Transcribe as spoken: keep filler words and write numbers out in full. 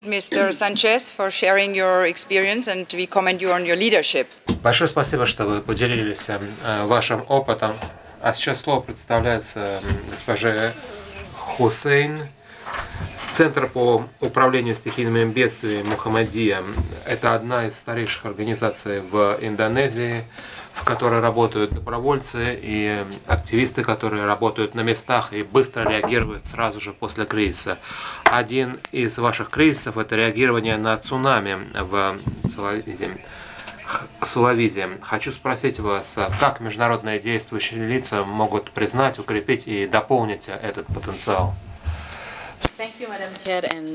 мистер Санчес, for sharing your experience, and we commend you on your leadership. Большое спасибо, что вы поделились э, вашим опытом. А сейчас слово представляется госпоже Хусейн. Центр по управлению стихийными бедствиями Мухаммадия – это одна из старейших организаций в Индонезии, в которой работают добровольцы и активисты, которые работают на местах и быстро реагируют сразу же после кризиса. Один из ваших кризисов – это реагирование на цунами в Сулавезе. Сулавезе. Хочу спросить вас, как международные действующие лица могут признать, укрепить и дополнить этот потенциал? Thank you, Madam Chair, and